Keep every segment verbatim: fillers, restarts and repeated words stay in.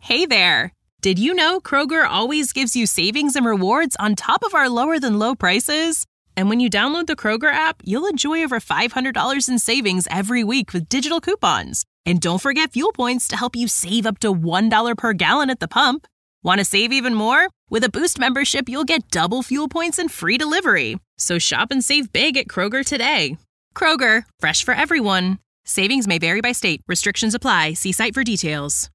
Hey there! Did you know Kroger always gives you savings and rewards on top of our lower-than-low prices? And when you download the Kroger app, you'll enjoy over five hundred dollars in savings every week with digital coupons. And don't forget fuel points to help you save up to one dollar per gallon at the pump. Want to save even more? With a Boost membership, you'll get double fuel points and free delivery. So shop and save big at Kroger today. Kroger, fresh for everyone. Savings may vary by state. Restrictions apply. See site for details.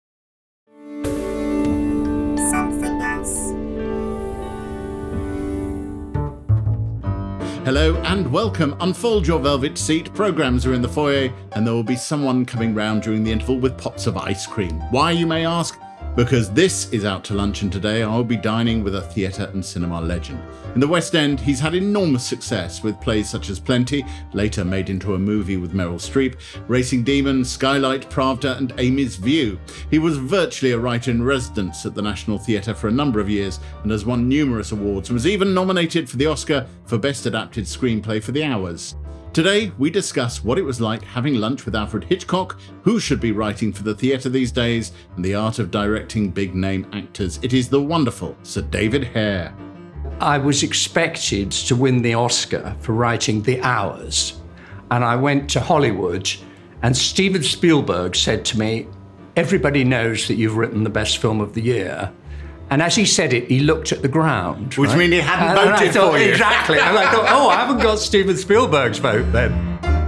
Hello and welcome. Unfold your velvet seat. Programmes are in the foyer and there will be someone coming round during the interval with pots of ice cream. Why, you may ask? Because this is Out to Lunch, and today I'll be dining with a theatre and cinema legend. In the West End, he's had enormous success with plays such as Plenty, later made into a movie with Meryl Streep, Racing Demon, Skylight, Pravda and Amy's View. He was virtually a writer-in-residence at the National Theatre for a number of years and has won numerous awards, and was even nominated for the Oscar for Best Adapted Screenplay for The Hours. Today, we discuss what it was like having lunch with Alfred Hitchcock, who should be writing for the theatre these days, and the art of directing big-name actors. It is the wonderful Sir David Hare. I was expected to win the Oscar for writing The Hours, and I went to Hollywood, and Steven Spielberg said to me, "Everybody knows that you've written the best film of the year." And as he said it, he looked at the ground. Which right? means he hadn't and, voted and I thought, for you. Exactly. And I thought, oh, I haven't got Steven Spielberg's vote then.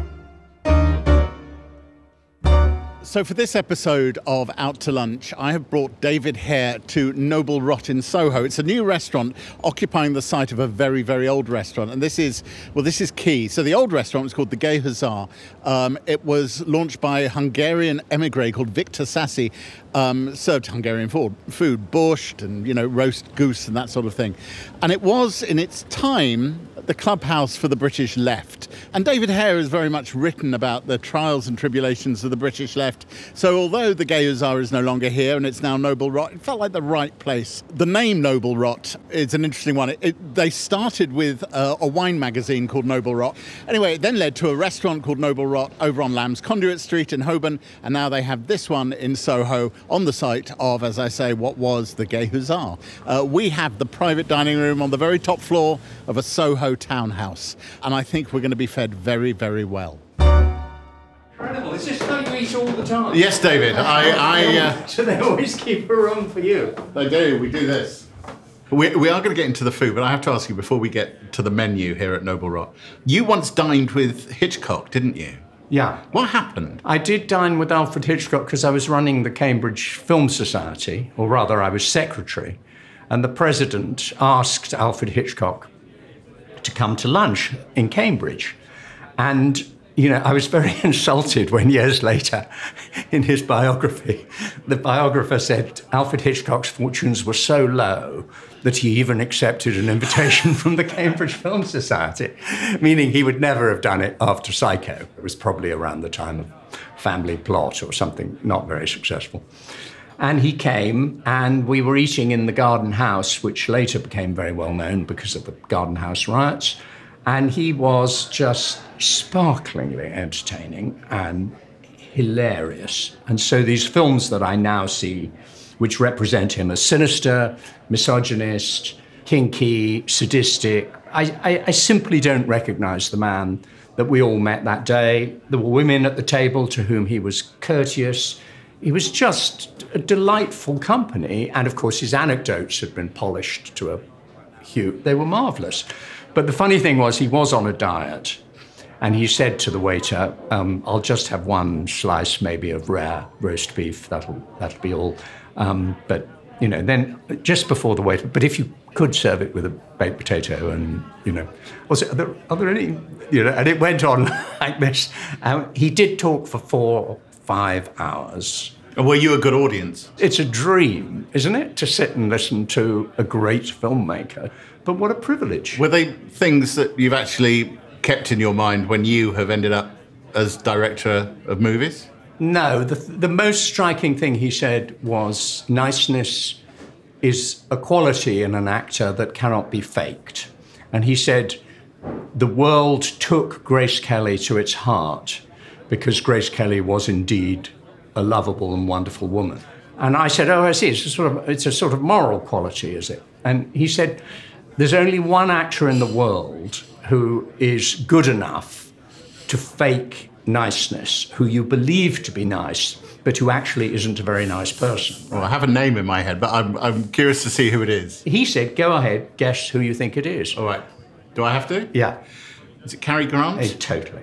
So for this episode of Out to Lunch, I have brought David Hare to Noble Rot in Soho. It's a new restaurant occupying the site of a very, very old restaurant. And this is, well, this is key. So the old restaurant was called the Gay Hussar. Um, it was launched by a Hungarian emigre called Victor Sassi, um, served Hungarian food, food, borscht and, you know, roast goose and that sort of thing. And it was, in its time, the clubhouse for the British left. And David Hare has very much written about the trials and tribulations of the British left. So although the Gay Hussar is no longer here and it's now Noble Rot, it felt like the right place. The name Noble Rot is an interesting one. It, it, they started with uh, a wine magazine called Noble Rot. Anyway, it then led to a restaurant called Noble Rot over on Lamb's Conduit Street in Holborn. And now they have this one in Soho on the site of, as I say, what was the Gay Hussar. Uh, we have the private dining room on the very top floor of a Soho townhouse. And I think we're going to be fed very, very well. Incredible. Is this how you eat all the time? Yes, David. I... I uh, So they always keep a room for you? They do. We do this. We, we are going to get into the food, but I have to ask you before we get to the menu here at Noble Rot. You once dined with Hitchcock, didn't you? Yeah. What happened? I did dine with Alfred Hitchcock because I was running the Cambridge Film Society, or rather I was secretary, and the president asked Alfred Hitchcock to come to lunch in Cambridge. And, you know, I was very insulted when years later, in his biography, the biographer said Alfred Hitchcock's fortunes were so low that he even accepted an invitation from the Cambridge Film Society, meaning he would never have done it after Psycho. It was probably around the time of Family Plot or something not very successful. And he came, and we were eating in the Garden House, which later became very well known because of the Garden House riots. And he was just sparklingly entertaining and hilarious. And so these films that I now see, which represent him as sinister, misogynist, kinky, sadistic, I, I, I simply don't recognize the man that we all met that day. There were women at the table to whom he was courteous. He was just a delightful company. And of course, his anecdotes had been polished to a hue. They were marvelous. But the funny thing was, he was on a diet. And he said to the waiter, um, I'll just have one slice maybe of rare roast beef. That'll, that'll be all. Um, but, you know, then just before the waiter, but if you could serve it with a baked potato and, you know, also, are there, are there any, you know, and it went on like this. Um, he did talk for four, five hours. Were you a good audience? It's a dream, isn't it, to sit and listen to a great filmmaker. But what a privilege. Were they things that you've actually kept in your mind when you have ended up as director of movies? No, the, the most striking thing he said was niceness is a quality in an actor that cannot be faked. And he said the world took Grace Kelly to its heart because Grace Kelly was indeed a lovable and wonderful woman. And I said, oh, I see, it's a sort of, it's a sort of moral quality, is it? And he said, there's only one actor in the world who is good enough to fake niceness, who you believe to be nice, but who actually isn't a very nice person. Well, I have a name in my head, but I'm, I'm curious to see who it is. He said, go ahead, guess who you think it is. All right. Do I have to? Yeah. Is it Cary Grant? Hey, totally.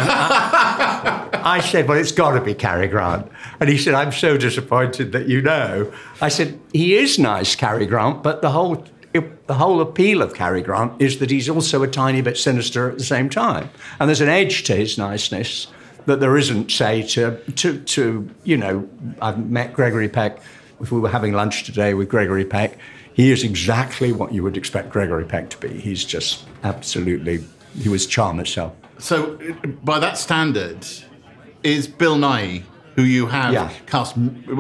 I, I said, well, it's got to be Cary Grant. And he said, I'm so disappointed that you know. I said, he is nice, Cary Grant, but the whole the whole appeal of Cary Grant is that he's also a tiny bit sinister at the same time. And there's an edge to his niceness that there isn't, say, to, to, to you know, I've met Gregory Peck. If we were having lunch today with Gregory Peck, he is exactly what you would expect Gregory Peck to be. He's just absolutely... He was charm itself. So, by that standard, is Bill Nighy, who you have yeah. cast,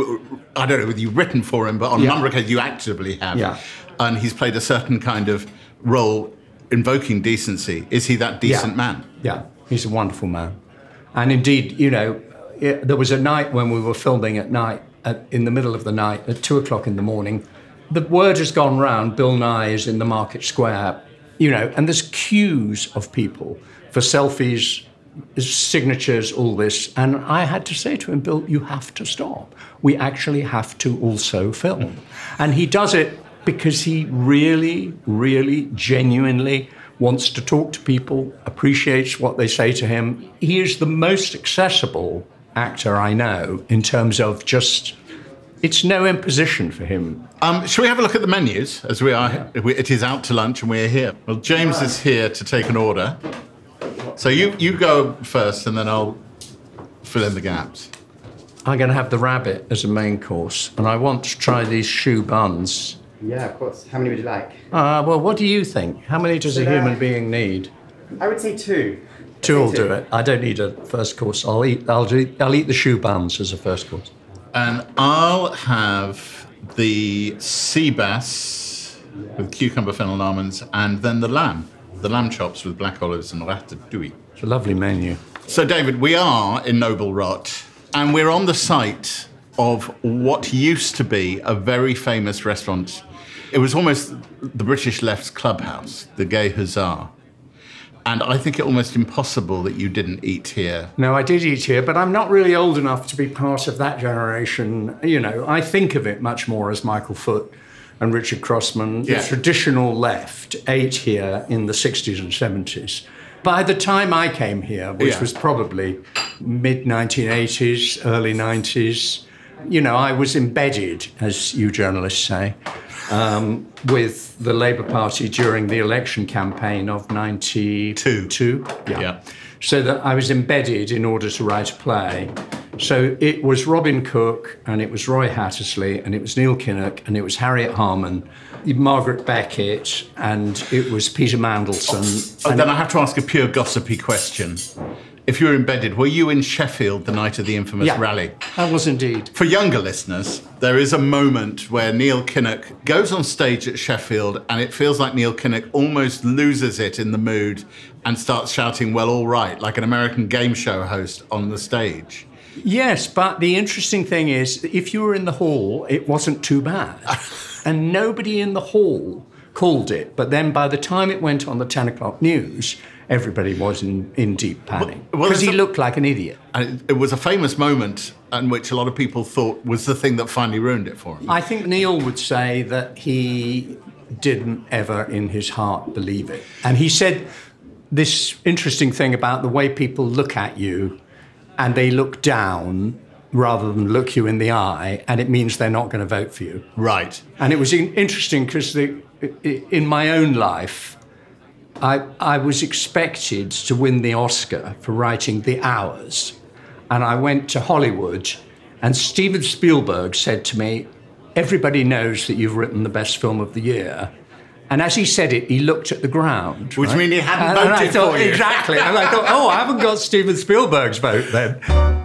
I don't know whether you've written for him, but on yeah. a number of occasions you actively have, yeah. and he's played a certain kind of role invoking decency. Is he that decent yeah. man? Yeah, he's a wonderful man. And indeed, you know, it, there was a night when we were filming at night, at, in the middle of the night, at two o'clock in the morning. The word has gone round, Bill Nighy is in the Market Square. You know, and there's queues of people for selfies, signatures, all this. And I had to say to him, Bill, you have to stop. We actually have to also film. And he does it because he really, really, genuinely wants to talk to people, appreciates what they say to him. He is the most accessible actor I know in terms of just... It's no imposition for him. Um, shall we have a look at the menus as we are? Yeah. It is out to lunch and we're here. Well, James is here to take an order. So you, you go first and then I'll fill in the gaps. I'm going to have the rabbit as a main course and I want to try these choux buns. Yeah, of course. How many would you like? Uh, well, what do you think? How many does Should a human I... being need? I would say two. Two will do it. I don't need a first course. I'll eat, I'll, do, I'll eat the choux buns as a first course. And I'll have the sea bass with cucumber, fennel and almonds, and then the lamb, the lamb chops with black olives and ratatouille. It's a lovely menu. So, David, we are in Noble Rot, and we're on the site of what used to be a very famous restaurant. It was almost the British left's clubhouse, the Gay Hussar. And I think it almost impossible that you didn't eat here. No, I did eat here, but I'm not really old enough to be part of that generation. You know, I think of it much more as Michael Foot and Richard Crossman. Yeah. The traditional left ate here in the sixties and seventies. By the time I came here, which yeah. was probably mid nineteen eighties, early nineties, you know, I was embedded, as you journalists say, um, with the Labour Party during the election campaign of ninety-two. Two. Yeah. yeah. So that I was embedded in order to write a play. So it was Robin Cook, and it was Roy Hattersley, and it was Neil Kinnock, and it was Harriet Harman, Margaret Beckett, and it was Peter Mandelson. Oh, and then I have to ask a pure gossipy question. If you were embedded, were you in Sheffield the night of the infamous yeah, rally? I was indeed. For younger listeners, there is a moment where Neil Kinnock goes on stage at Sheffield and it feels like Neil Kinnock almost loses it in the mood and starts shouting, well, all right, like an American game show host on the stage. Yes, but the interesting thing is, if you were in the hall, it wasn't too bad. And nobody in the hall called it. But then by the time it went on the ten o'clock news, everybody was in, in deep panic. Because well, he a, looked like an idiot. And it, it was a famous moment in which a lot of people thought was the thing that finally ruined it for him. I think Neil would say that he didn't ever in his heart believe it. And he said this interesting thing about the way people look at you and they look down rather than look you in the eye, and it means they're not going to vote for you. Right. And it was interesting because in my own life, I, I was expected to win the Oscar for writing The Hours. And I went to Hollywood, and Steven Spielberg said to me, everybody knows that you've written the best film of the year. And as he said it, he looked at the ground. Which right? means he hadn't and, voted and I thought, for you. Exactly. And I thought, oh, I haven't got Steven Spielberg's vote then.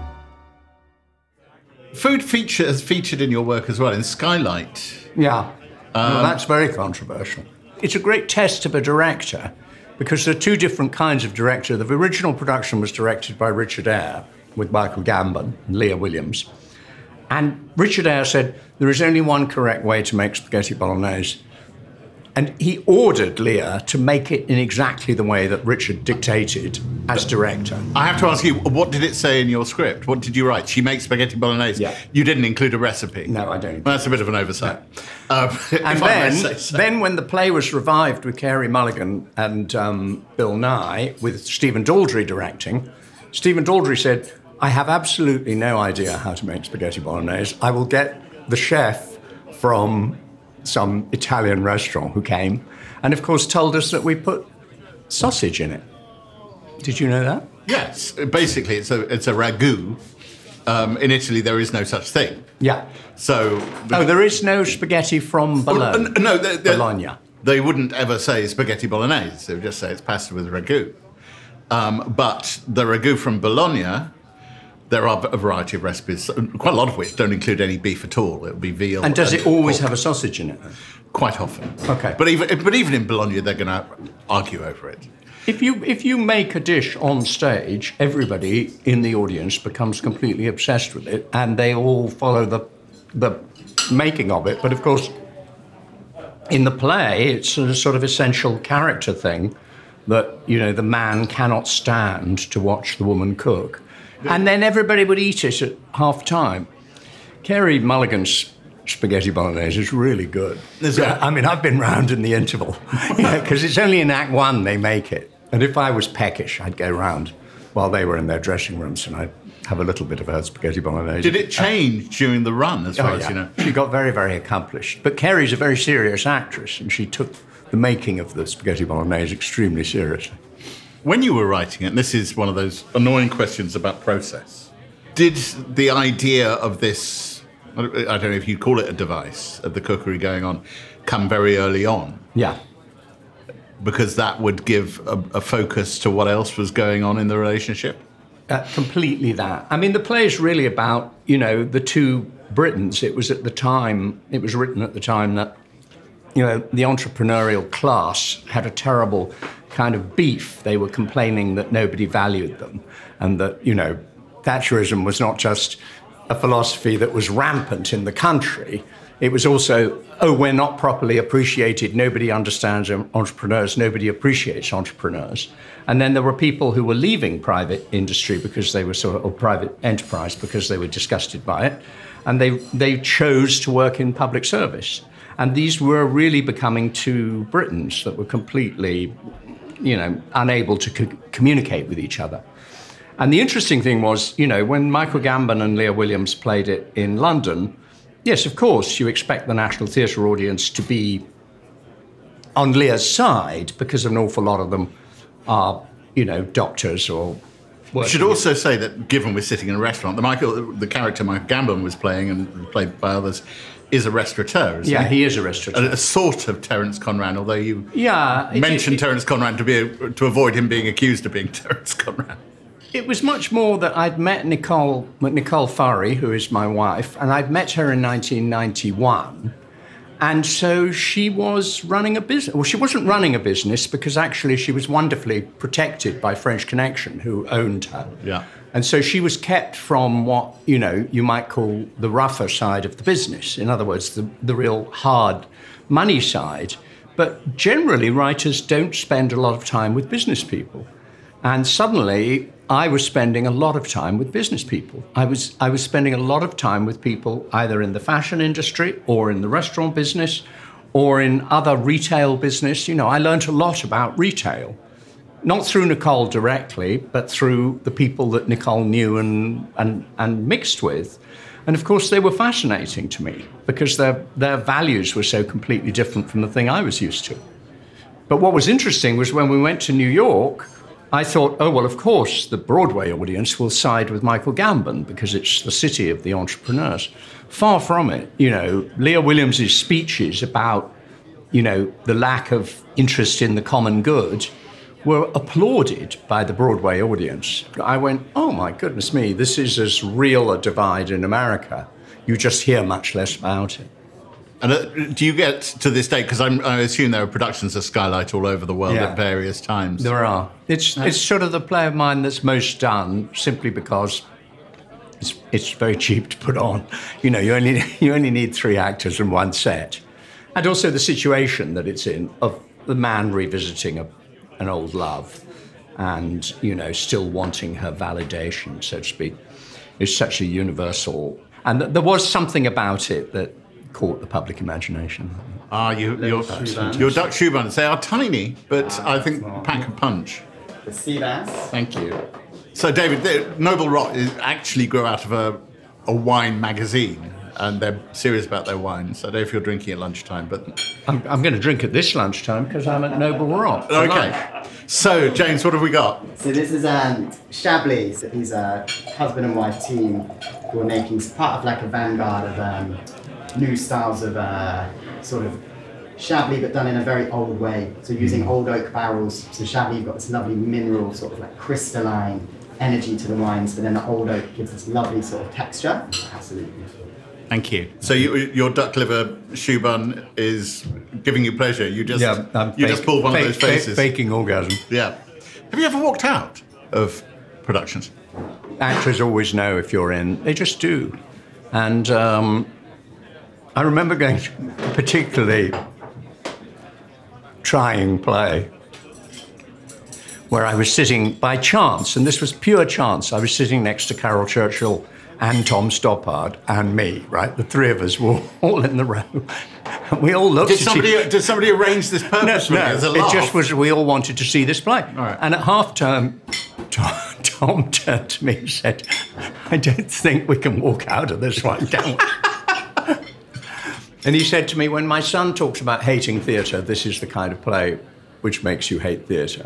Food feature has featured in your work as well, in Skylight. Yeah. Um, well, that's very controversial. It's a great test of a director, because there are two different kinds of director. The original production was directed by Richard Eyre with Michael Gambon and Leah Williams. And Richard Eyre said, there is only one correct way to make spaghetti bolognese. And he ordered Lear to make it in exactly the way that Richard dictated as director. I have to ask you, what did it say in your script? What did you write? She makes spaghetti bolognese. Yeah. You didn't include a recipe. No, I don't. Well, that's a bit of an oversight. No. Um, and then, so. then when the play was revived with Carey Mulligan and um, Bill Nye, with Stephen Daldry directing, Stephen Daldry said, I have absolutely no idea how to make spaghetti bolognese. I will get the chef from some Italian restaurant who came and, of course, told us that we put sausage in it. Did you know that? Yes. Basically, it's a, it's a ragu. Um, in Italy, there is no such thing. Yeah. So... Oh, there is no spaghetti from Bologna. Well, no, they, they, Bologna. They wouldn't ever say spaghetti bolognese. They would just say it's pasta with ragu. Um, but the ragu from Bologna... There are a variety of recipes, quite a lot of which don't include any beef at all. It would be veal. And does and it always pork. have a sausage in it? Quite often. Okay. But even but even in Bologna, they're going to argue over it. If you if you make a dish on stage, everybody in the audience becomes completely obsessed with it, and they all follow the the making of it. But of course, in the play, it's a sort of essential character thing that, you know, the man cannot stand to watch the woman cook. And then everybody would eat it at half-time. Carey Mulligan's spaghetti bolognese is really good. Yeah, I mean, I've been round in the interval, because it's only in Act One they make it. And if I was peckish, I'd go round while they were in their dressing rooms, and I'd have a little bit of her spaghetti bolognese. Did it change during the run, as far oh, as yeah. you know? She got very, very accomplished. But Carey's a very serious actress, and she took the making of the spaghetti bolognese extremely seriously. When you were writing it, and this is one of those annoying questions about process, did the idea of this, I don't know if you'd call it a device, of the cookery going on, come very early on? Yeah. Because that would give a, a focus to what else was going on in the relationship? Uh, completely that. I mean, the play is really about, you know, the two Britons. It was at the time, it was written at the time that, you know, the entrepreneurial class had a terrible kind of beef. They were complaining that nobody valued them, and that, you know, Thatcherism was not just a philosophy that was rampant in the country. It was also, oh, we're not properly appreciated. Nobody understands entrepreneurs. Nobody appreciates entrepreneurs. And then there were people who were leaving private industry because they were sort of, or private enterprise because they were disgusted by it. And they, they chose to work in public service. And these were really becoming two Britons that were completely, you know, unable to co- communicate with each other. And the interesting thing was, you know, when Michael Gambon and Leah Williams played it in London, yes, of course, you expect the National Theatre audience to be on Leah's side, because an awful lot of them are, you know, doctors or... We should also say that, given we're sitting in a restaurant, the Michael, the character Michael Gambon was playing, and played by others, is a restaurateur, isn't yeah, he? he is a restaurateur. A, a sort of Terence Conran, although you yeah, mentioned it, it, Terence Conran to be to avoid him being accused of being Terence Conran. It was much more that I'd met Nicole, Nicole Furry, who is my wife, and I'd met her in nineteen ninety-one. And so she was running a business. Well, she wasn't running a business, because actually she was wonderfully protected by French Connection, who owned her. Yeah. And so she was kept from what, you know, you might call the rougher side of the business. In other words, the, the real hard money side. But generally, writers don't spend a lot of time with business people. And suddenly, I was spending a lot of time with business people. I was I was spending a lot of time with people either in the fashion industry or in the restaurant business or in other retail business. You know, I learned a lot about retail, not through Nicole directly, but through the people that Nicole knew and and, and mixed with. And of course, they were fascinating to me because their their values were so completely different from the thing I was used to. But what was interesting was when we went to New York, I thought, oh, well, of course, the Broadway audience will side with Michael Gambon because it's the city of the entrepreneurs. Far from it. You know, Leah Williams' speeches about, you know, the lack of interest in the common good were applauded by the Broadway audience. I went, oh, my goodness me, this is as real a divide in America. You just hear much less about it. And uh, do you get to this day, because I assume there are productions of Skylight all over the world Yeah. at various times. There are. It's it's sort of the play of mine that's most done, simply because it's it's very cheap to put on. You know, you only you only need three actors and one set. And also the situation that it's in, of the man revisiting a, an old love and, you know, still wanting her validation, so to speak, is such a universal... And th- there was something about it that caught the public imagination. Ah, you, your, your duck shoe buns. They are tiny, but ah, I think pack a punch. The sea bass. Thank you. So, David, the Noble Rot is, actually grew out of a, a wine magazine, and they're serious about their wine. So I don't know if you're drinking at lunchtime, but... I'm, I'm going to drink at this lunchtime because I'm at Noble Rot. Okay. Lunch. So, James, what have we got? So this is um, Chablis. He's a husband and wife team who are making part of like a vanguard of um, new styles of uh, sort of Chablis, but done in a very old way. So using old oak barrels. So Chablis, you've got this lovely mineral, sort of like crystalline energy to the wines, but then the old oak gives this lovely sort of texture. Absolutely. Thank you. So you, your duck liver shoe bun is giving you pleasure. You just yeah, I'm you fake, just pulled one fake, of those faces. Fake, faking orgasm. Yeah. Have you ever walked out of productions? Actors always know if you're in. They just do. And um, I remember going to a particularly trying play where I was sitting by chance, and this was pure chance. I was sitting next to Carol Churchill and Tom Stoppard and me, right? The three of us were all in the row. And we all looked did at somebody, each... Did somebody arrange this purposely no, no, as a it laugh? just was, we all wanted to see this play. All right. And at half-term, Tom, Tom turned to me and said, I don't think we can walk out of this one, can we? And he said to me, when my son talks about hating theatre, this is the kind of play which makes you hate theatre.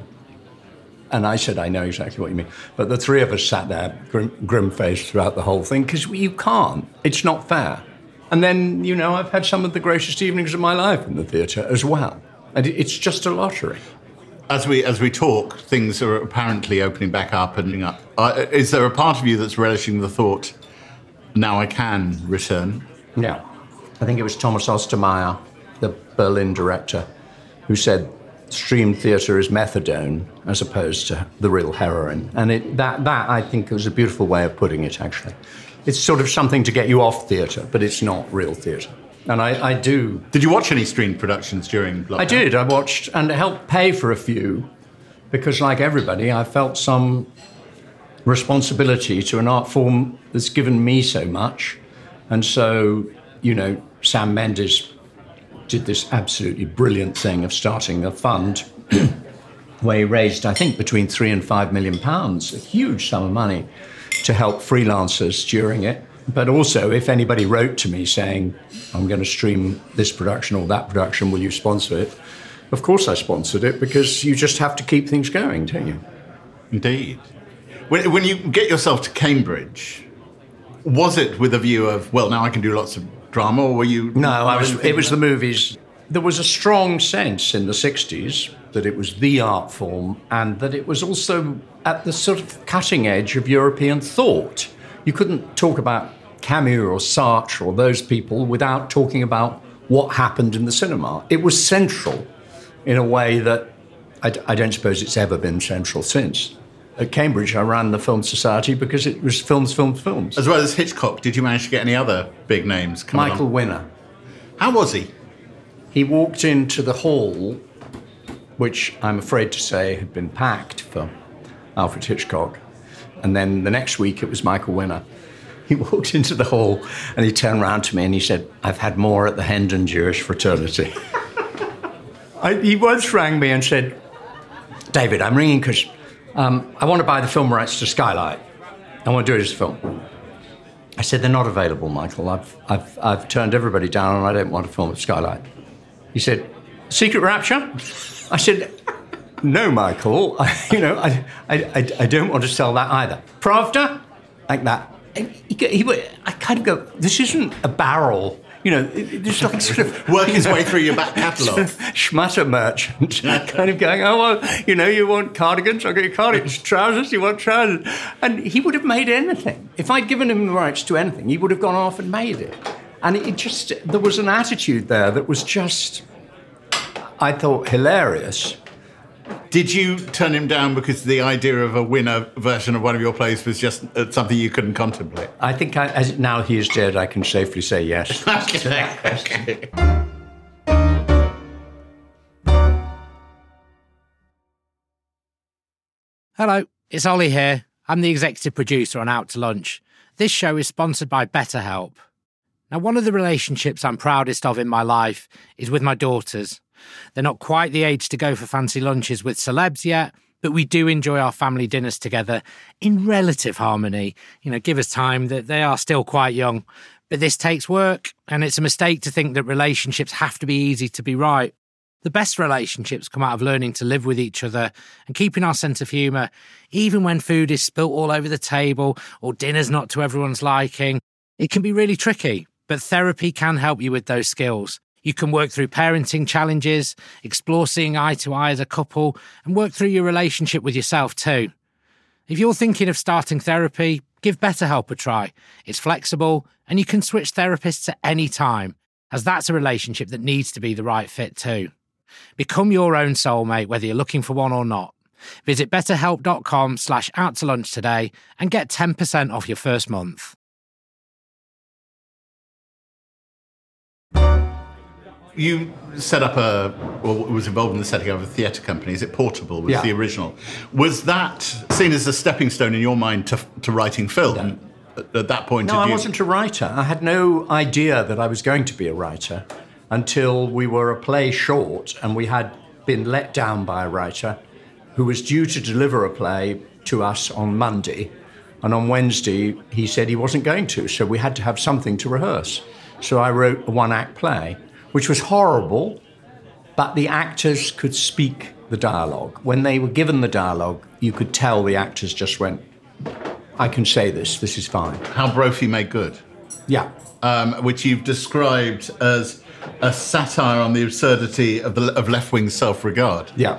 And I said, I know exactly what you mean. But the three of us sat there, grim, grim-faced throughout the whole thing, because you can't. It's not fair. And then, you know, I've had some of the greatest evenings of my life in the theatre as well. And it's just a lottery. As we as we talk, things are apparently opening back up and up. Uh, is there a part of you that's relishing the thought, now I can return? Yeah. I think it was Thomas Ostermeyer, the Berlin director, who said, stream theatre is methadone as opposed to the real heroin. And it, that, that, I think, was a beautiful way of putting it, actually. It's sort of something to get you off theatre, but it's not real theatre. And I, I do... Did you watch any streamed productions during lockdown? I did. I watched and helped pay for a few because, like everybody, I felt some responsibility to an art form that's given me so much. And so, you know, Sam Mendes did this absolutely brilliant thing of starting a fund where he raised, I think, between three and five million pounds, a huge sum of money, to help freelancers during it. But also, if anybody wrote to me saying, I'm going to stream this production or that production, will you sponsor it? Of course I sponsored it, because you just have to keep things going, don't you? Indeed. When, when you get yourself to Cambridge, was it with a view of, well, now I can do lots of drama, or were you... No, I was. It was the movies. There was a strong sense in the sixties that it was the art form and that it was also at the sort of cutting edge of European thought. You couldn't talk about Camus or Sartre or those people without talking about what happened in the cinema. It was central in a way that I, I don't suppose it's ever been central since. At Cambridge, I ran the Film Society because it was films, films, films. As well as Hitchcock, did you manage to get any other big names coming Michael on? Winner. How was he? He walked into the hall, which I'm afraid to say had been packed for Alfred Hitchcock. And then the next week, it was Michael Winner. He walked into the hall and he turned around to me and he said, I've had more at the Hendon Jewish Fraternity. I, he once rang me and said, David, I'm ringing because um, I want to buy the film rights to Skylight. I want to do it as a film. I said, they're not available, Michael. I've, I've, I've turned everybody down and I don't want to film at Skylight. He said, Secret Rapture? I said, no, Michael. I, you know, I, I, I don't want to sell that either. Pravda? Like that. And he, he, I kind of go, this isn't a barrel. You know, it's like sort of... Work his way through your back catalogue. Sort of schmutter merchant, kind of going, oh, well, you know, you want cardigans, I'll get you cardigans. Trousers, you want trousers. And he would have made anything. If I'd given him the rights to anything, he would have gone off and made it. And it just, there was an attitude there that was just, I thought, hilarious. Did you turn him down because the idea of a winner version of one of your plays was just uh, something you couldn't contemplate? I think I, as now he is dead, I can safely say yes to that question. Hello, it's Ollie here. I'm the executive producer on Out to Lunch. This show is sponsored by BetterHelp. Now, one of the relationships I'm proudest of in my life is with my daughters. They're not quite the age to go for fancy lunches with celebs yet, but we do enjoy our family dinners together in relative harmony. You know, give us time, that they are still quite young. But this takes work, and it's a mistake to think that relationships have to be easy to be right. The best relationships come out of learning to live with each other and keeping our sense of humour, even when food is spilt all over the table or dinner's not to everyone's liking. It can be really tricky, but therapy can help you with those skills. You can work through parenting challenges, explore seeing eye to eye as a couple, and work through your relationship with yourself too. If you're thinking of starting therapy, give BetterHelp a try. It's flexible, and you can switch therapists at any time, as that's a relationship that needs to be the right fit too. Become your own soulmate, whether you're looking for one or not. Visit betterhelp.com slash out to lunch today and get ten percent off your first month. You set up a, or was involved in the setting up of a theatre company. Is it Portable? Was Yeah. the original? Was that seen as a stepping stone in your mind to to writing film? No. At, at that point, No, did I you... wasn't a writer. I had no idea that I was going to be a writer until we were a play short and we had been let down by a writer who was due to deliver a play to us on Monday. And on Wednesday, he said he wasn't going to, so we had to have something to rehearse. So I wrote a one-act play, which was horrible, but the actors could speak the dialogue. When they were given the dialogue, you could tell the actors just went, I can say this, this is fine. How Brophy Made Good, Yeah. um, which you've described as a satire on the absurdity of, the, of left-wing self-regard. Yeah.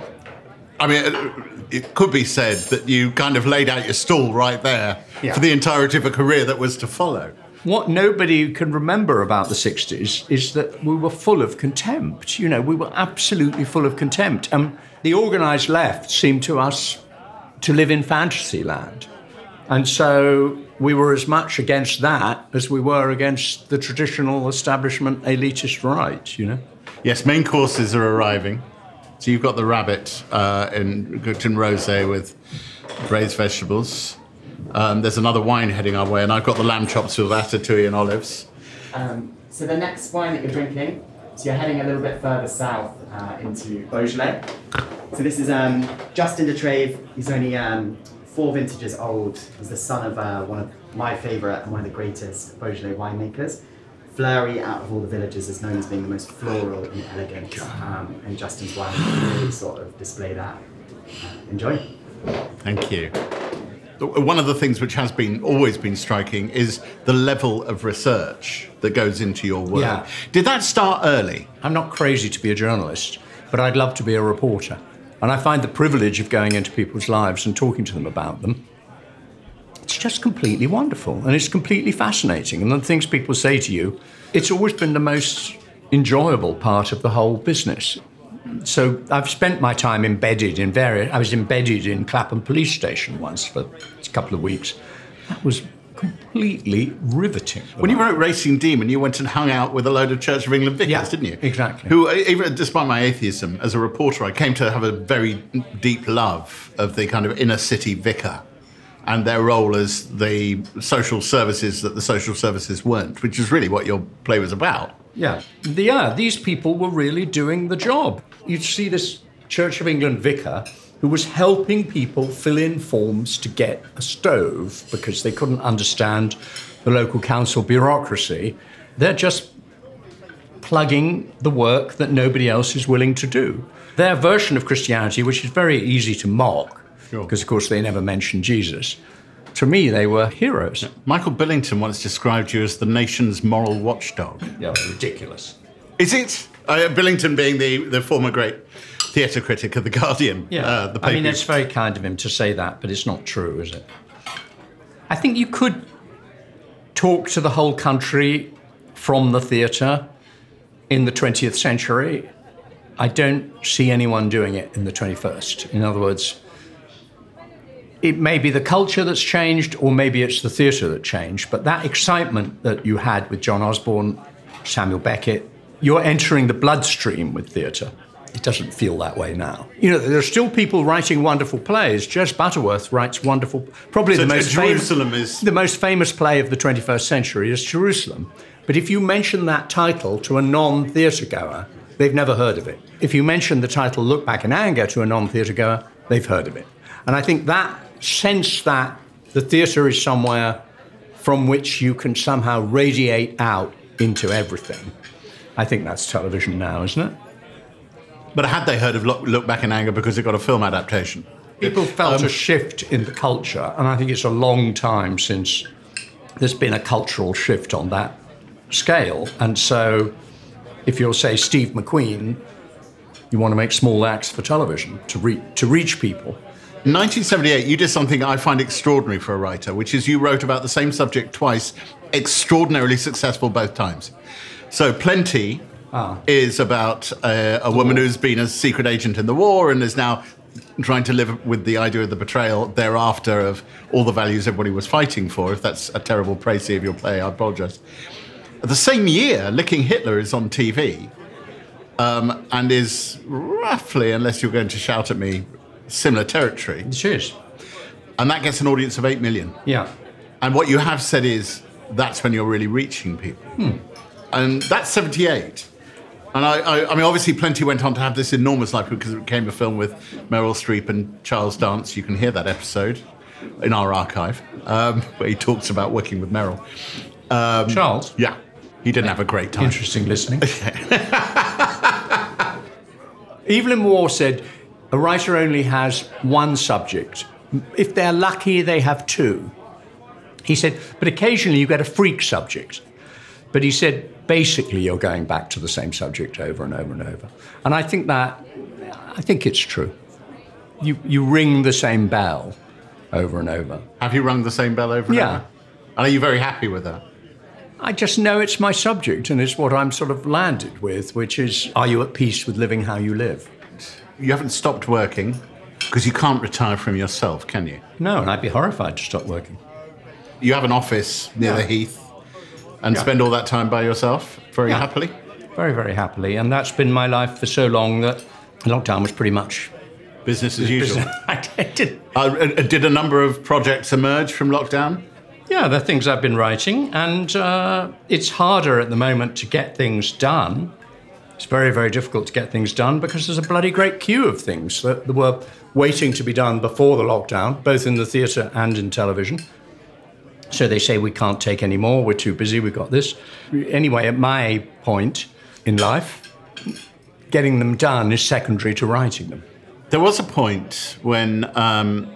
I mean, it could be said that you kind of laid out your stall right there Yeah. for the entirety of a career that was to follow. What nobody can remember about the sixties is that we were full of contempt. You know, we were absolutely full of contempt. And the organised left seemed to us to live in fantasy land. And so we were as much against that as we were against the traditional establishment elitist right, you know? Yes, main courses are arriving. So you've got the rabbit uh, in cooked in rosé with braised vegetables. Um, there's another wine heading our way, and I've got the lamb chops with ratatouille and olives. Um, so the next wine that you're drinking, so you're heading a little bit further south uh, into Beaujolais. So this is um, Justin de Trèves. He's only um, four vintages old. He's the son of uh, one of my favourite and one of the greatest Beaujolais winemakers. Fleury, out of all the villages, is known as being the most floral and elegant. Um, and Justin's wine really sort of display that. Uh, enjoy. Thank you. One of the things which has been always been striking is the level of research that goes into your work. Yeah. Did that start early? I'm not crazy to be a journalist, but I'd love to be a reporter. And I find the privilege of going into people's lives and talking to them about them, it's just completely wonderful. And it's completely fascinating. And the things people say to you, it's always been the most enjoyable part of the whole business. So I've spent my time embedded in various... I was embedded in Clapham Police Station once for a couple of weeks. That was completely riveting. When you wrote Racing Demon, you went and hung out with a load of Church of England vicars, Yeah, didn't you? exactly. Who, even despite my atheism, as a reporter, I came to have a very deep love of the kind of inner city vicar and their role as the social services that the social services weren't, which is really what your play was about. Yeah. Yeah, these people were really doing the job. You'd see this Church of England vicar who was helping people fill in forms to get a stove because they couldn't understand the local council bureaucracy. They're just plugging the work that nobody else is willing to do. Their version of Christianity, which is very easy to mock, because, of course, they never mentioned Jesus, to me, they were heroes. Michael Billington once described you as the nation's moral watchdog. Yeah, ridiculous. Is it? Uh, Billington being the, the former great theatre critic of The Guardian. Yeah, uh, the I mean, paper. it's very kind of him to say that, but it's not true, is it? I think you could talk to the whole country from the theatre in the twentieth century I don't see anyone doing it in the twenty-first. In other words, it may be the culture that's changed, or maybe it's the theatre that changed, but that excitement that you had with John Osborne, Samuel Beckett, you're entering the bloodstream with theatre. It doesn't feel that way now. You know, there are still people writing wonderful plays. Jess Butterworth writes wonderful, probably So the most Jerusalem famous, is- the most famous play of the twenty-first century is Jerusalem. But if you mention that title to a non-theatre goer, they've never heard of it. If you mention the title Look Back in Anger to a non-theatre goer, they've heard of it. And I think that sense that the theatre is somewhere from which you can somehow radiate out into everything, I think that's television now, isn't it? But had they heard of Look, Look Back in Anger because it got a film adaptation? People felt Um, a shift in the culture, and I think it's a long time since there's been a cultural shift on that scale. And so if you'll say Steve McQueen, you want to make small acts for television to, re- to reach people. In nineteen seventy-eight, you did something I find extraordinary for a writer, which is you wrote about the same subject twice, extraordinarily successful both times. So Plenty ah. is about uh, a woman who's been a secret agent in the war and is now trying to live with the idea of the betrayal thereafter of all the values everybody was fighting for. If that's a terrible précis of your play, I apologise. The same year, Licking Hitler is on T V um, and is roughly, unless you're going to shout at me, similar territory. It is. And that gets an audience of eight million. Yeah. And what you have said is that's when you're really reaching people. Hmm. And that's seventy-eight. And I, I, I mean, obviously Plenty went on to have this enormous life because it became a film with Meryl Streep and Charles Dance. You can hear that episode in our archive um, where he talks about working with Meryl. Um, Charles? Yeah. He didn't have a great time. Interesting listening. Evelyn Waugh said, a writer only has one subject. If they're lucky, they have two. He said, but occasionally you get a freak subject. But he said, basically you're going back to the same subject over and over and over. And I think that, I think it's true. You you ring the same bell over and over. Have you rung the same bell over and Yeah. over? And are you very happy with that? I just know it's my subject, and it's what I'm sort of landed with, which is, are you at peace with living how you live? You haven't stopped working because you can't retire from yourself, can you? No, and I'd be horrified to stop working. You have an office near Yeah. the Heath and Yeah. spend all that time by yourself very Yeah. happily? Very, very happily. And that's been my life for so long that lockdown was pretty much... Business as usual. I did. Uh, did a number of projects emerge from lockdown? Yeah, the things I've been writing, and uh, it's harder at the moment to get things done. It's very, very difficult to get things done because there's a bloody great queue of things that were waiting to be done before the lockdown, both in the theatre and in television. So they say we can't take any more, we're too busy, we've got this. Anyway, at my point in life, getting them done is secondary to writing them. There was a point when um,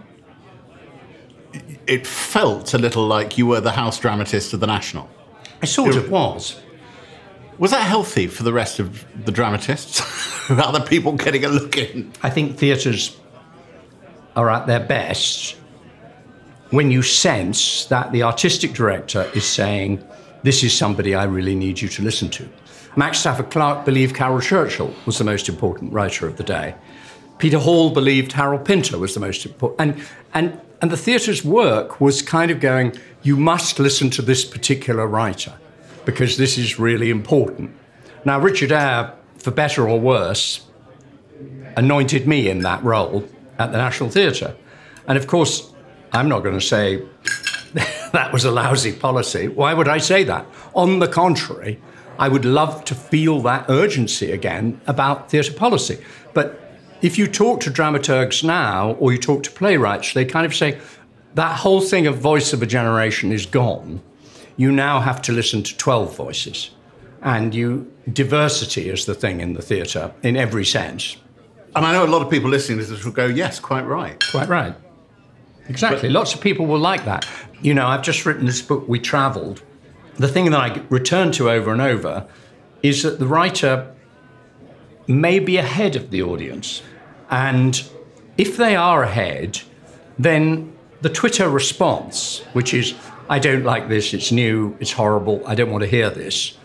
it felt a little like you were the house dramatist of the National. I sort of was. Was that healthy for the rest of the dramatists? Other people getting a look in? I think theatres are at their best when you sense that the artistic director is saying, this is somebody I really need you to listen to. Max Stafford Clark believed Carol Churchill was the most important writer of the day. Peter Hall believed Harold Pinter was the most important. And, and, and the theatre's work was kind of going, you must listen to this particular writer because this is really important. Now, Richard Eyre, for better or worse, anointed me in that role at the National Theatre. And of course, I'm not going to say that was a lousy policy. Why would I say that? On the contrary, I would love to feel that urgency again about theatre policy. But if you talk to dramaturgs now, or you talk to playwrights, they kind of say, that whole thing of voice of a generation is gone. You now have to listen to twelve voices. And you diversity is the thing in the theatre, in every sense. And I know a lot of people listening to this will go, yes, quite right. Quite right. Exactly. But lots of people will like that. You know, I've just written this book, We Travelled. The thing that I return to over and over is that the writer may be ahead of the audience. And if they are ahead, then the Twitter response, which is, I don't like this, it's new, it's horrible, I don't want to hear this,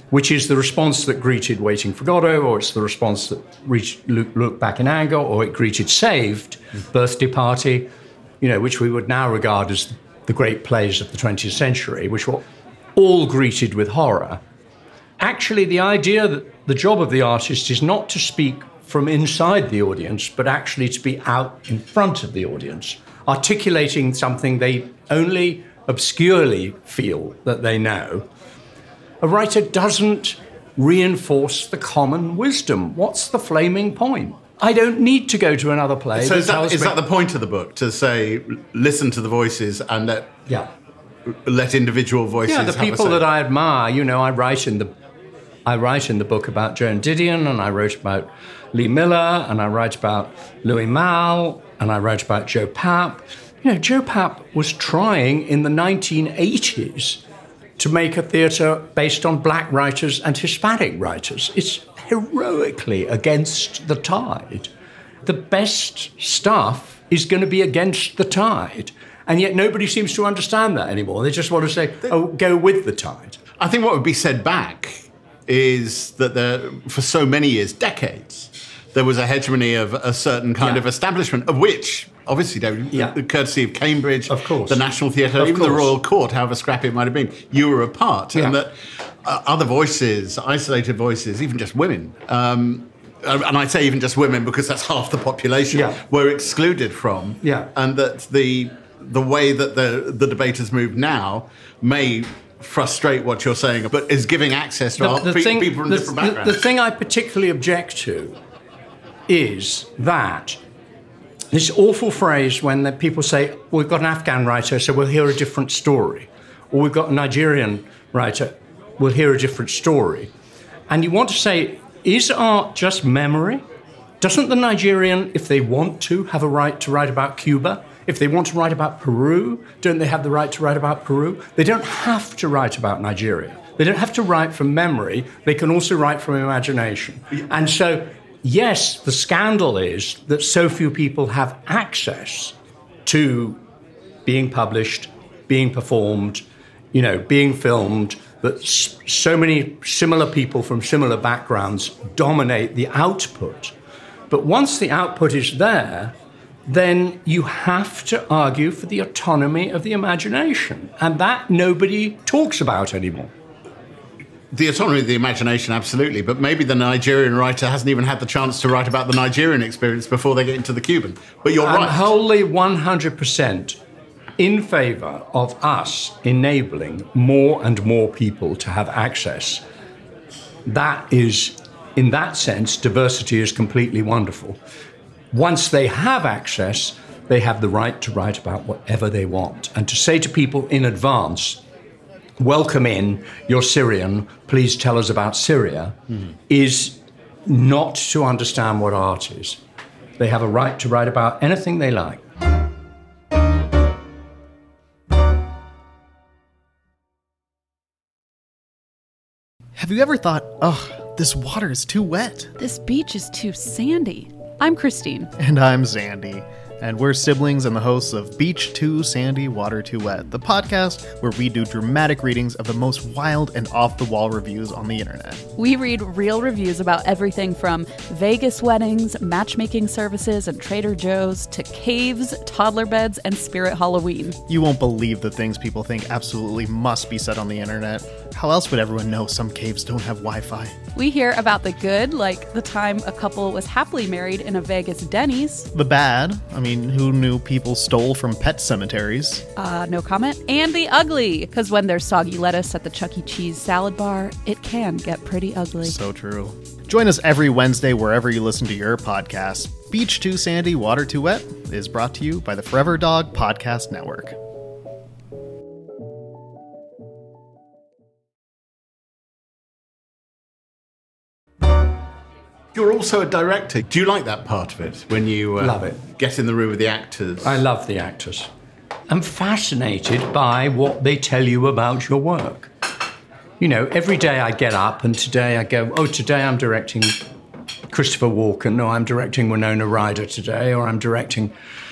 which is the response that greeted Waiting for Godot, or it's the response that reached Look, Look Back in Anger, or it greeted Saved, Birthday Party, you know, which we would now regard as the great plays of the twentieth century, which were all greeted with horror. Actually, the idea that the job of the artist is not to speak from inside the audience, but actually to be out in front of the audience, articulating something they only obscurely feel that they know. A writer doesn't reinforce the common wisdom. What's the flaming point? I don't need to go to another play. So that is, that, tells is me- that the point of the book, to say, listen to the voices and let, Yeah. let individual voices Yeah, the have a people say? that I admire, you know, I write in the I write in the book about Joan Didion, and I wrote about Lee Miller, and I write about Louis Malle, and I wrote about Joe Papp. You know, Joe Papp was trying in the nineteen eighties to make a theatre based on black writers and Hispanic writers. It's heroically against the tide. The best stuff is going to be against the tide. And yet nobody seems to understand that anymore. They just want to say, oh, go with the tide. I think what would be said back is that there, for so many years, decades, there was a hegemony of a certain kind Yeah. of establishment, of which, obviously, David, Yeah. the courtesy of Cambridge, Of course. the National Theatre, Of even the course. Royal Court, however scrappy it might have been, you were a part. Yeah. And that uh, other voices, isolated voices, even just women, um, and I say even just women because that's half the population, Yeah. were excluded from. Yeah. And that the the way that the, the debate has moved now may frustrate what you're saying, but is giving access to our, pe- people from the, different the- backgrounds. the thing I particularly object to is that this awful phrase when the people say, well, we've got an Afghan writer, so we'll hear a different story. Or we've got a Nigerian writer, we'll hear a different story. And you want to say, is art just memory? Doesn't the Nigerian, if they want to, have a right to write about Cuba? If they want to write about Peru, don't they have the right to write about Peru? They don't have to write about Nigeria. They don't have to write from memory. They can also write from imagination. And so, yes, the scandal is that so few people have access to being published, being performed, you know, being filmed, that s- so many similar people from similar backgrounds dominate the output. But once the output is there, then you have to argue for the autonomy of the imagination. And that nobody talks about anymore. The autonomy of the imagination, absolutely, but maybe the Nigerian writer hasn't even had the chance to write about the Nigerian experience before they get into the Cuban. But you're I'm right. wholly one hundred percent in favour of us enabling more and more people to have access. That is, in that sense, diversity is completely wonderful. Once they have access, they have the right to write about whatever they want. And to say to people in advance, welcome in, you're Syrian, please tell us about Syria, mm. is not to understand what art is. They have a right to write about anything they like. Have you ever thought, oh, this water is too wet? This beach is too sandy. I'm Christine. And I'm Zandy. And we're siblings and the hosts of Beach Too Sandy, Water Too Wet, the podcast where we do dramatic readings of the most wild and off-the-wall reviews on the internet. We read real reviews about everything from Vegas weddings, matchmaking services, and Trader Joe's to caves, toddler beds, and Spirit Halloween. You won't believe the things people think absolutely must be said on the internet. How else would everyone know some caves don't have Wi-Fi? We hear about the good, like the time a couple was happily married in a Vegas Denny's. The bad, I mean, who knew people stole from pet cemeteries? Uh, no comment. And the ugly, because when there's soggy lettuce at the Chuck E. Cheese salad bar, it can get pretty ugly. So true. Join us every Wednesday wherever you listen to your podcast. Beach Too Sandy, Water Too Wet is brought to you by the Forever Dog Podcast Network. You're also a director. Do you like that part of it, when you uh, Love it. get in the room with the actors? I love the actors. I'm fascinated by what they tell you about your work. You know, every day I get up and today I go, oh, today I'm directing Christopher Walken, or I'm directing Winona Ryder today, or I'm directing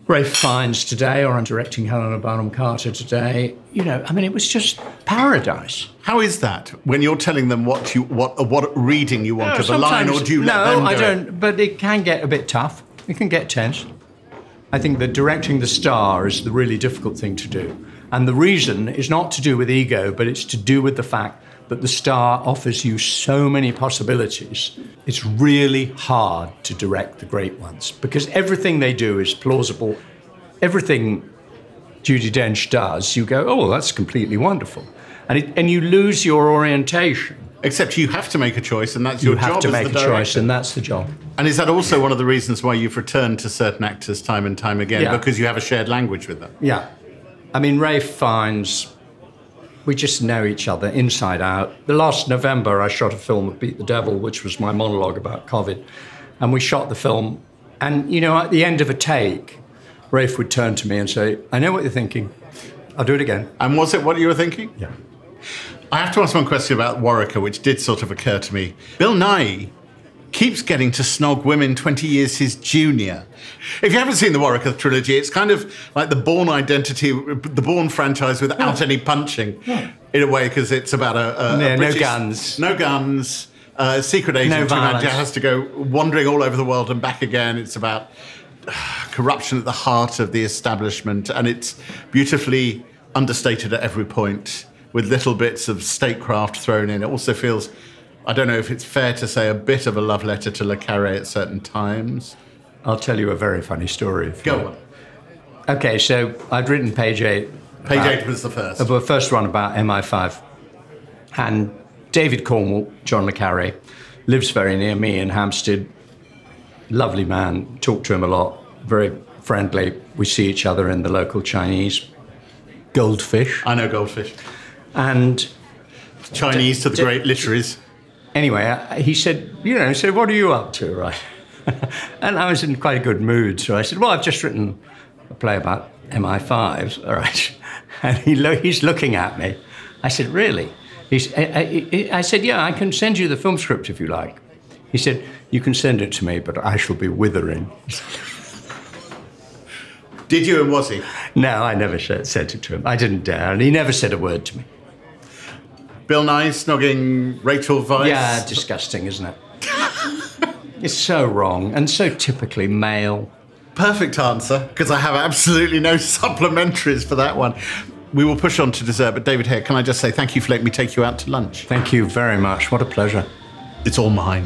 Ralph Fiennes today, or I'm directing Helena Bonham Carter today. You know, I mean, it was just paradise. How is that when you're telling them what you what what reading you want No, of the line, or do you let no, them do I it? don't. But it can get a bit tough. It can get tense. I think that directing the star is the really difficult thing to do, and the reason is not to do with ego, but it's to do with the fact that the star offers you so many possibilities. It's really hard to direct the great ones because everything they do is plausible. Everything Judi Dench does, you go, oh, that's completely wonderful. And it, and you lose your orientation. Except you have to make a choice, and that's your You job have to as make the a director. choice, and that's the job. And is that also one of the reasons why you've returned to certain actors time and time again? Yeah. Because you have a shared language with them? Yeah. I mean, Ralph Fiennes, we just know each other inside out. The last November, I shot a film of Beat the Devil, which was my monologue about COVID. And we shot the film. And, you know, at the end of a take, Ralph would turn to me and say, I know what you're thinking. I'll do it again. And was it what you were thinking? Yeah. I have to ask one question about Warwicker, which did sort of occur to me. Bill Nighy keeps getting to snog women twenty years his junior. If you haven't seen the Warwicker trilogy, it's kind of like the Bourne identity, the Bourne franchise without any punching, Yeah. in a way, because it's about a, a, Yeah, a no British, guns. no guns, uh, secret agent No who violence. has to go wandering all over the world and back again. It's about corruption at the heart of the establishment, and it's beautifully understated at every point, with little bits of statecraft thrown in. It also feels, I don't know if it's fair to say, a bit of a love letter to Le Carré at certain times. I'll tell you a very funny story. if Go you- on. Okay, so I'd written Page Eight. Page about- eight was the first. The first one about M I five. And David Cornwall, John Le Carré, lives very near me in Hampstead. Lovely man, talk to him a lot, very friendly. We see each other in the local Chinese Goldfish. I know Goldfish. And Chinese to the d- great literaries. anyway, I- he said, you know, he said, what are you up to, right? And I was in quite a good mood, so I said, well, I've just written a play about M I fives, all right? And he lo- he's looking at me. I said, really? He's, I, I, I said, yeah, I can send you the film script if you like. He said, you can send it to me, but I shall be withering. Did you, and was he? No, I never sh- sent it to him. I didn't dare, and he never said a word to me. Bill Nighy snogging Rachel Weisz? Yeah, disgusting, isn't it? It's so wrong and so typically male. Perfect answer, because I have absolutely no supplementaries for that one. We will push on to dessert, but David Hare, can I just say thank you for letting me take you out to lunch? Thank you very much. What a pleasure. It's all mine.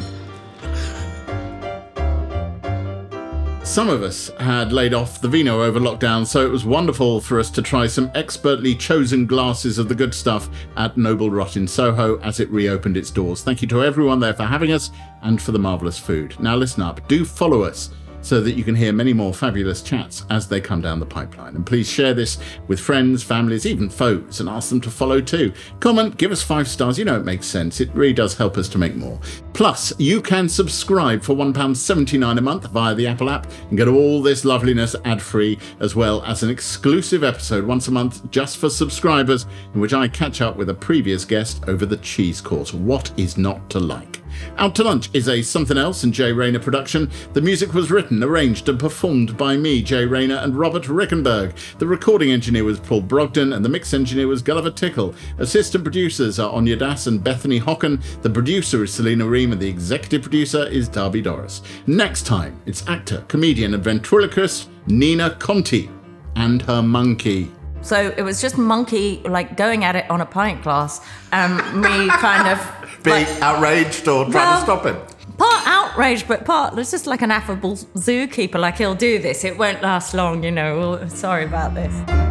Some of us had laid off the vino over lockdown, so it was wonderful for us to try some expertly chosen glasses of the good stuff at Noble Rot in Soho as it reopened its doors. Thank you to everyone there for having us and for the marvellous food. Now listen up, do follow us so that you can hear many more fabulous chats as they come down the pipeline. And please share this with friends, families, even foes, and ask them to follow too. Comment, give us five stars, you know it makes sense. It really does help us to make more. Plus, you can subscribe for one pound seventy-nine a month via the Apple app and get all this loveliness ad-free, as well as an exclusive episode once a month just for subscribers, in which I catch up with a previous guest over the cheese course. What is not to like? Out to Lunch is a Something Else and Jay Rayner production. The music was written, arranged and performed by me, Jay Rayner, and Robert Rickenberg. The recording engineer was Paul Brogdon and the mix engineer was Gulliver Tickle. Assistant producers are Anya Das and Bethany Hocken. The producer is Selena Ream and the executive producer is Darby Doris. Next time, it's actor, comedian and ventriloquist Nina Conti and her monkey. So it was just Monkey, like, going at it on a pint glass, and me kind of... Being like, outraged or trying well, to stop him? part outraged, but part, it's just like an affable zookeeper, like, he'll do this. It won't last long, you know. Sorry about this.